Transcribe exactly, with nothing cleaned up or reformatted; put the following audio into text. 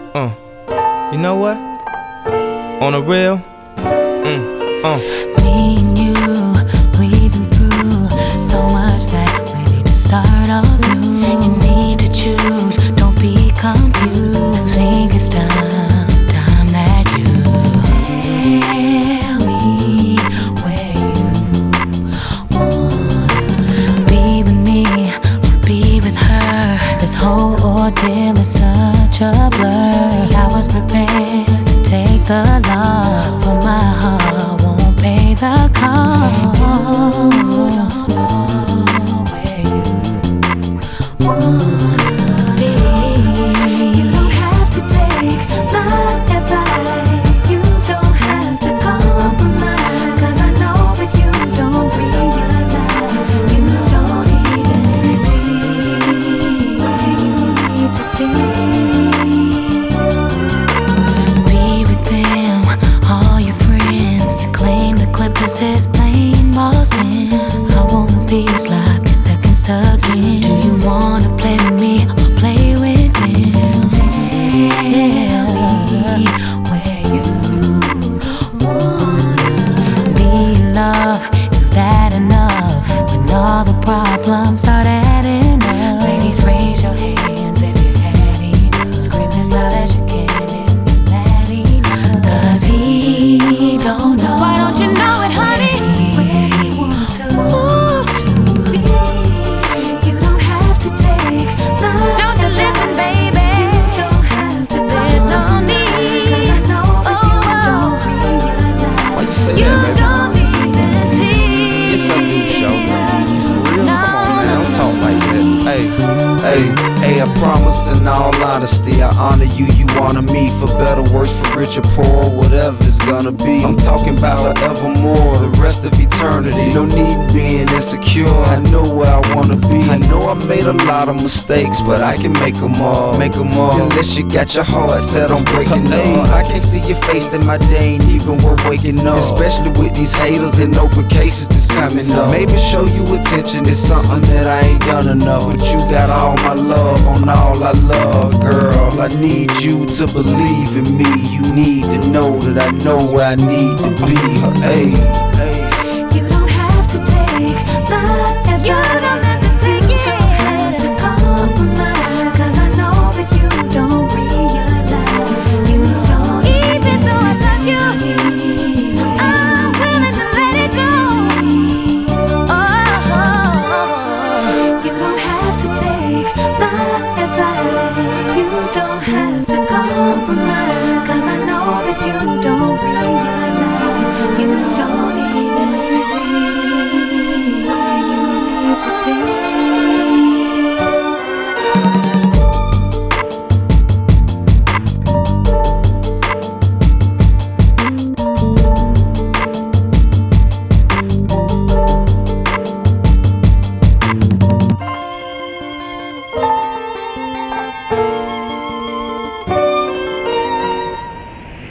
Uh, you know what? On the real, mm, uh. Me and you, we've been through so much that we need to start off new. You need to choose, don't be confused. Think it's time, time that you tell me where you wanna be with me or be with her. This whole ordeal is such a blur. See, I was prepared to take the loss, but my heart won't pay the cost. You don't know where you wanna be. You don't have to take my advice. You don't have to compromise, 'cause I know that you don't realize. You don't even see where you need to be. Be with them, all your friends. You claim the Clippers is playing Boston. I won't be a sloppy seconds again. Do you wanna play with me or play with them? Tell me where you wanna be. Love, is that enough? When all the problems start adding up, ladies, raise your hands if you had enough. Scream as loud as you can if you're mad enough. 'Cause he don't know. Why don't you know it, honey? Where he wants to, wants to be. You don't have to take my Don't you listen, baby? You don't have to. There's no need. 'Cause I know that you don't realize. Why you say You that, baby? don't even see. It's a new show, man. For real? Come on, man. Don't talk like that. Hey, Hey, hey, I promise in all honesty, I honor you, you honor me. For better, worse, for richer, poor, whatever it's gonna be. I'm talking about forevermore, the rest of eternity. No need in being insecure, I know where I wanna be. I know I made a lot of mistakes, but I can make them all, make them all. Unless you got your heart set on breaking up. I can't see your face, then my day ain't even worth waking up. Especially with these haters and open cases that's coming up. Maybe show you attention is something that I ain't done enough. But you got all my love on all I love, girl. I need you to believe in me. You need to know that I know where I need to be. Hey, hey. You don't have to take my advice.